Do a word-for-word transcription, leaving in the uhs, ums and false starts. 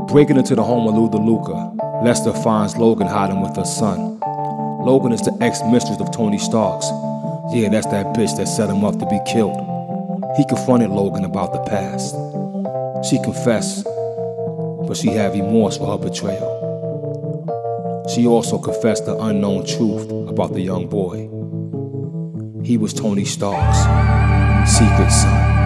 Breaking into the home of Lou DeLuca, Lester finds Logan hiding with her son. Logan is the ex-mistress of Tony Stark's. Yeah, that's that bitch that set him up to be killed. He confronted Logan about the past. She confessed, but she had remorse for her betrayal. She also confessed the unknown truth about the young boy. He was Tony Stark's secret son.